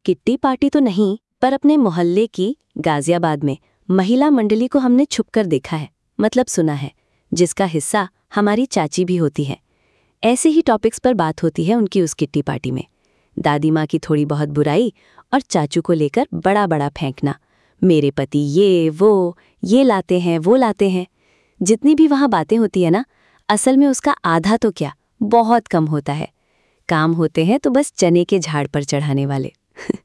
Kitty party तो नहीं, पर अपने मोहल्ले की गाजियाबाद में महिला मंडली को हमने छुपकर देखा है, मतलब सुना है, जिसका हिस्सा हमारी चाची भी होती है। ऐसे ही टॉपिक्स पर बात होती है उनकी उस किट्टी पार्टी में। दादी माँ की थोड़ी बहुत बुराई और चाचू को लेकर बड़ा बड़ा फेंकना, मेरे पति ये लाते हैं वो लाते हैं। जितनी भी वहाँ बातें होती है ना, असल में उसका आधा तो क्या, बहुत कम होता है। काम होते हैं तो बस चने के झाड़ पर चढ़ाने वाले।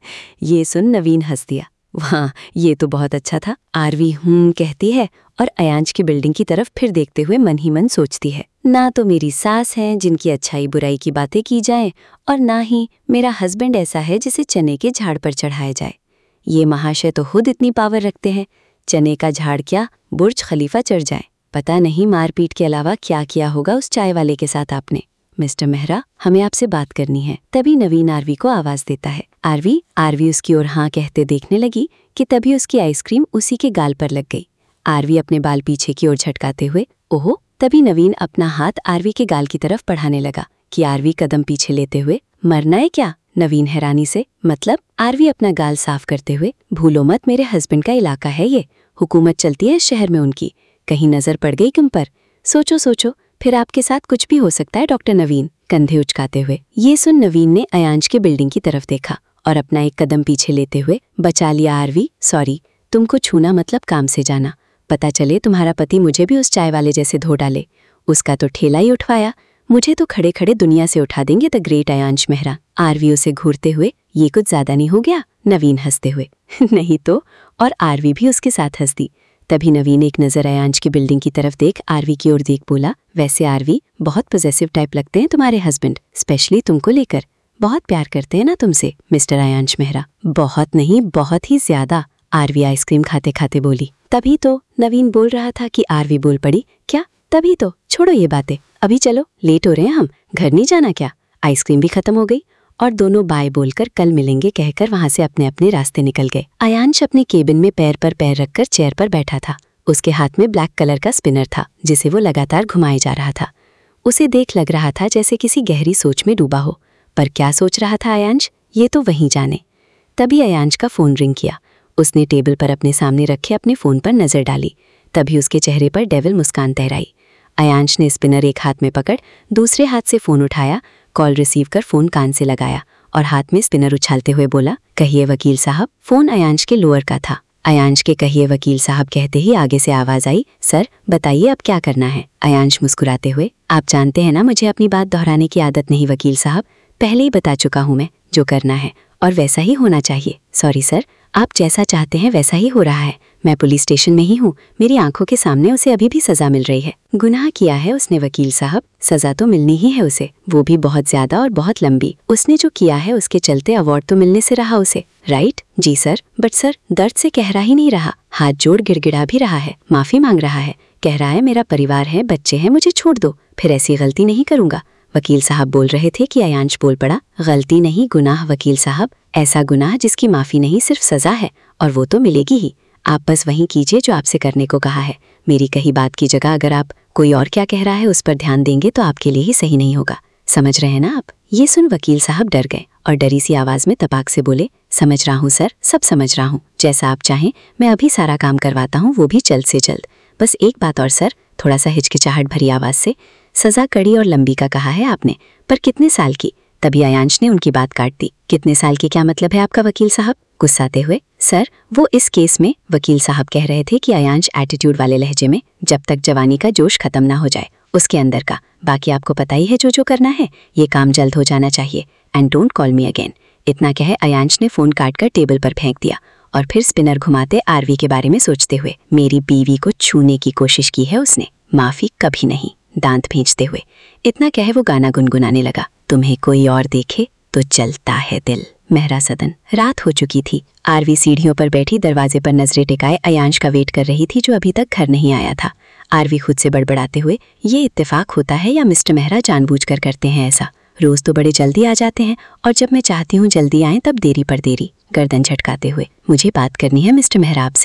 ये सुन नवीन हंस दिया। वाह, ये तो बहुत अच्छा था। आरवी कहती है और अयांश की बिल्डिंग की तरफ फिर देखते हुए मन ही मन सोचती है, ना तो मेरी सास है जिनकी अच्छाई बुराई की बातें की जाएं, और ना ही मेरा हस्बैंड ऐसा है जिसे चने के झाड़ पर चढ़ाया जाए। ये महाशय तो खुद इतनी पावर रखते हैं, चने का झाड़ क्या बुर्ज खलीफा चढ़ जाए। पता नहीं मारपीट के अलावा क्या किया होगा उस चाय वाले के साथ आपने। मिस्टर मेहरा, हमें आपसे बात करनी है। तभी नवीन आरवी को आवाज देता है। आरवी उसकी ओर हाँ कहते देखने लगी कि तभी उसकी आइसक्रीम उसी के गाल पर लग गई। आरवी अपने बाल पीछे की ओर झटकाते हुए, ओहो। तभी नवीन अपना हाथ आरवी के गाल की तरफ बढ़ाने लगा कि आरवी कदम पीछे लेते हुए, मरना है क्या? नवीन हैरानी से, मतलब? आरवी अपना गाल साफ करते हुए, भूलो मत मेरे हस्बैंड का इलाका है ये, हुकूमत चलती है इस शहर में उनकी, कहीं नजर पड़ गई तुम पर? सोचो फिर आपके साथ कुछ भी हो सकता है डॉक्टर नवीन, कंधे उचकाते हुए। ये सुन नवीन ने अयांश की बिल्डिंग की तरफ देखा और अपना एक कदम पीछे लेते हुए, बचा लिया आरवी, सॉरी, तुमको छूना मतलब काम से जाना। पता चले तुम्हारा पति मुझे भी उस चाय वाले जैसे धो डाले। उसका तो ठेला ही उठवाया, मुझे तो खड़े खड़े दुनिया से उठा देंगे द ग्रेट अयांश मेहरा। आरवी उसे घूरते हुए, ये कुछ ज्यादा नहीं हो गया? नवीन हंसते हुए, नहीं तो। और आरवी भी उसके साथ हंस दी। तभी नवीन एक नजर अयांश की बिल्डिंग की तरफ देख आरवी की ओर देख बोला, वैसे आरवी, बहुत पॉजेसिव टाइप लगते हैं तुम्हारे हस्बैंड, स्पेशली तुमको लेकर। बहुत प्यार करते हैं ना तुमसे मिस्टर अयांश मेहरा। बहुत नहीं, बहुत ही ज्यादा, आरवी आइसक्रीम खाते खाते बोली। तभी तो नवीन बोल रहा था कि आरवी बोल पड़ी, क्या तभी तो? छोड़ो ये बातें, अभी चलो, लेट हो रहे हैं हम, घर नहीं जाना क्या? आइसक्रीम भी खत्म हो गई। और दोनों बाय बोलकर कल मिलेंगे कहकर वहां से अपने अपने रास्ते निकल गए। अयांश अपने केबिन में पैर पर पैर रखकर चेयर पर बैठा था। उसके हाथ में ब्लैक कलर का स्पिनर था जिसे वो लगातार घुमाए जा रहा था। उसे देख लग रहा था जैसे किसी गहरी सोच में डूबा हो, पर क्या सोच रहा था अयांश, ये तो वहीं जाने। तभी अयांश का फोन रिंग किया। उसने टेबल पर अपने सामने रखे अपने फोन पर नजर डाली। तभी उसके चेहरे पर डेविल मुस्कान तहराई। अयांश ने स्पिनर एक हाथ में पकड़ दूसरे हाथ से फोन उठाया, कॉल रिसीव कर फोन कान से लगाया और हाथ में स्पिनर उछालते हुए बोला, कहिए वकील साहब। फोन अयांश के लोअर का था। अयांश के कहिए वकील साहब कहते ही आगे से आवाज आई, सर बताइए अब क्या करना है? अयांश मुस्कुराते हुए, आप जानते हैं ना मुझे अपनी बात दोहराने की आदत नहीं वकील साहब, पहले ही बता चुका हूं मैं जो करना है, और वैसा ही होना चाहिए। सॉरी सर, आप जैसा चाहते हैं वैसा ही हो रहा है। मैं पुलिस स्टेशन में ही हूँ, मेरी आंखों के सामने उसे अभी भी सजा मिल रही है। गुनाह किया है उसने वकील साहब, सजा तो मिलनी ही है उसे, वो भी बहुत ज्यादा और बहुत लंबी। उसने जो किया है उसके चलते अवार्ड तो मिलने से रहा उसे, राइट? जी सर, बट सर दर्द से कह रहा ही नहीं रहा, हाथ जोड़ गिड़गिड़ा भी रहा है, माफी मांग रहा है, कह रहा है मेरा परिवार है, बच्चे हैं, मुझे छोड़ दो, फिर ऐसी गलती नहीं करूंगा। वकील साहब बोल रहे थे कि अयांश बोल पड़ा, गलती नहीं गुनाह वकील साहब, ऐसा गुनाह जिसकी माफी नहीं सिर्फ सजा है, और वो तो मिलेगी ही। आप बस वहीं कीजिए जो आपसे करने को कहा है। मेरी कही बात की जगह अगर आप कोई और क्या कह रहा है उस पर ध्यान देंगे तो आपके लिए ही सही नहीं होगा। समझ रहे हैं ना आप? ये सुन वकील साहब डर गए और डरी सी आवाज में तपाक से बोले, समझ रहा हूँ सर, सब समझ रहा हूँ, जैसा आप चाहें मैं अभी सारा काम करवाता हूँ, वो भी जल्द से जल्द। बस एक बात और सर, थोड़ा सा हिचकिचाहट भरी आवाज से, सजा कड़ी और लंबी का कहा है आपने, पर कितने साल की? तभी अयांश ने उनकी बात काट दी। कितने साल की क्या मतलब है आपका वकील साहब? गुस्साते हुए, सर वो इस केस में, वकील साहब कह रहे थे कि अयांश एटीट्यूड वाले लहजे में, जब तक जवानी का जोश खत्म ना हो जाए उसके अंदर का, बाकी आपको पता ही है जो करना है, ये काम जल्द हो जाना चाहिए, and don't call me again. इतना कहे अयांश ने फोन काटकर टेबल पर फेंक दिया और फिर स्पिनर घुमाते आरवी के बारे में सोचते हुए, मेरी बीवी को छूने की कोशिश की है उसने, माफी कभी नहीं, दांत भींचते हुए। इतना कहे वो गाना गुनगुनाने लगा, तुम्हें कोई और देखे तो जलता है दिल। मेहरा सदन। रात हो चुकी थी। आरवी सीढ़ियों पर बैठी दरवाजे पर नजरें टिकाए अयांश का वेट कर रही थी जो अभी तक घर नहीं आया था। आरवी खुद से बड़बड़ाते हुए, ये इत्तेफाक होता है या मिस्टर मेहरा जानबूझकर करते हैं ऐसा? रोज तो बड़े जल्दी आ जाते हैं और जब मैं चाहती हूँ जल्दी आएं तब देरी पर देरी। गर्दन झटकाते हुए, मुझे बात करनी है मिस्टर मेहरा आपसे।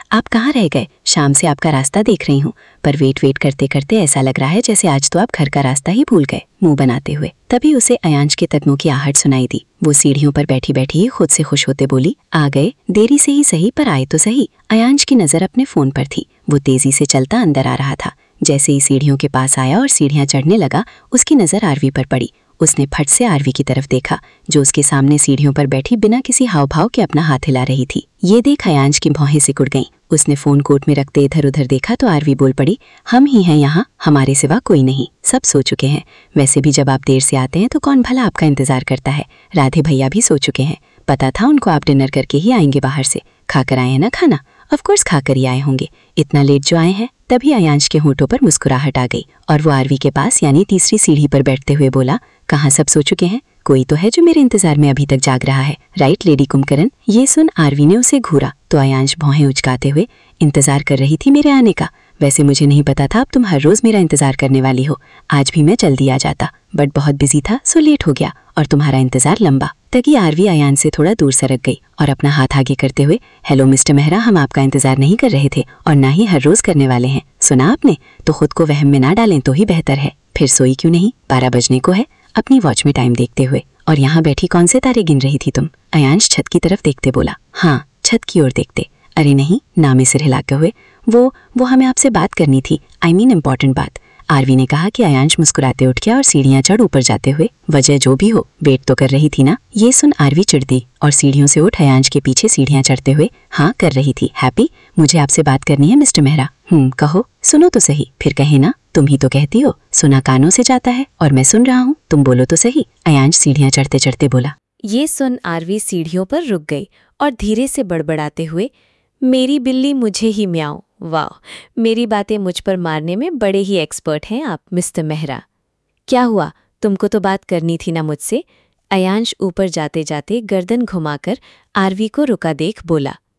आप कहाँ रह गए? शाम से आपका रास्ता देख रही हूँ, पर वेट करते करते ऐसा लग रहा है जैसे आज तो आप घर का रास्ता ही भूल गए, मुंह बनाते हुए। तभी उसे अयांश के कदमों की आहट सुनाई दी। वो सीढ़ियों पर बैठी बैठी ही खुद से खुश होते बोली, आ गए, देरी से ही सही पर आए तो सही। अयांश की नजर अपने फोन पर थी। वो तेजी से चलता अंदर आ रहा था। जैसे ही सीढ़ियों के पास आया और सीढ़ियां चढ़ने लगा, उसकी नजर आरवी पर पड़ी। उसने फट से आरवी की तरफ देखा, जो उसके सामने सीढ़ियों पर बैठी बिना किसी हाव भाव के अपना हाथ हिला रही थी। ये देख अयांश की भौहें सिकुड़ गईं। उसने फोन कोट में रखते इधर उधर देखा तो आरवी बोल पड़ी, हम ही हैं यहाँ, हमारे सिवा कोई नहीं, सब सो चुके हैं। वैसे भी जब आप देर से आते हैं तो कौन भला आपका इंतजार करता है। राधे भैया भी सो चुके हैं, पता था उनको आप डिनर करके ही आएंगे बाहर से। खाकर आए हैं ना खाना? ऑफकोर्स खाकर ही आए होंगे, इतना लेट जो आए हैं। तभी अयांश के होठों पर मुस्कुराहट आ गई और वो आरवी के पास यानी तीसरी सीढ़ी पर बैठते हुए बोला, कहाँ सब सो चुके हैं? कोई तो है जो मेरे इंतजार में अभी तक जाग रहा है, राइट लेडी कुंभकर्ण? ये सुन आरवी ने उसे घूरा तो अयांश भौहें उचकाते हुए, इंतजार कर रही थी मेरे आने का? वैसे मुझे नहीं पता था अब तुम हर रोज मेरा इंतजार करने वाली हो। आज भी मैं जल्दी आ जाता, बट बहुत बिजी था सो लेट हो गया और तुम्हारा इंतजार लंबा। तभी आरवी अयांश से थोड़ा दूर सरक गई और अपना हाथ आगे करते हुए, हेलो मिस्टर मेहरा, हम आपका इंतजार नहीं कर रहे थे और ना ही हर रोज करने वाले हैं। सुना आपने? तो खुद को वहम में ना डालें तो ही बेहतर है। फिर सोई क्यों नहीं? 12 बजने को है। अपनी वॉच में टाइम देखते हुए, और यहाँ बैठी कौन से तारे गिन रही थी तुम? अयांश छत की तरफ देखते बोला। हाँ, छत की ओर देखते। अरे नहीं, नामे सिर हिलाते हुए, वो हमें आपसे बात करनी थी, आई मीन इम्पोर्टेंट बात। आरवी ने कहा कि अयांश मुस्कुराते उठ गया और सीढ़ियां चढ़ ऊपर जाते हुए, वजह जो भी हो, वेट तो कर रही थी ना? ये सुन आरवी चिढ़ दी और सीढ़ियों से उठ अयांश के पीछे सीढ़ियां चढ़ते हुए, हाँ कर रही थी। हैप्पी, मुझे आपसे बात करनी है मिस्टर मेहरा। कहो, सुनो तो सही। फिर कहे ना, तुम ही तो कहती हो, सुना कानों से जाता है और मैं सुन रहा हूँ, तुम बोलो तो सही। अयांश सीढ़ियां चढ़ते चढ़ते बोला। ये सुन आरवी सीढ़ियों पर रुक गई और धीरे से बड़बड़ाते हुए, मेरी बिल्ली मुझे ही म्याऊं। वाह, मेरी बातें मुझ पर मारने में बड़े ही एक्सपर्ट हैं आप मिस्टर मेहरा। क्या हुआ, तुमको तो बात करनी थी ना मुझसे? अयांश ऊपर जाते जाते गर्दन घुमाकर आरवी को रुका देख बोला।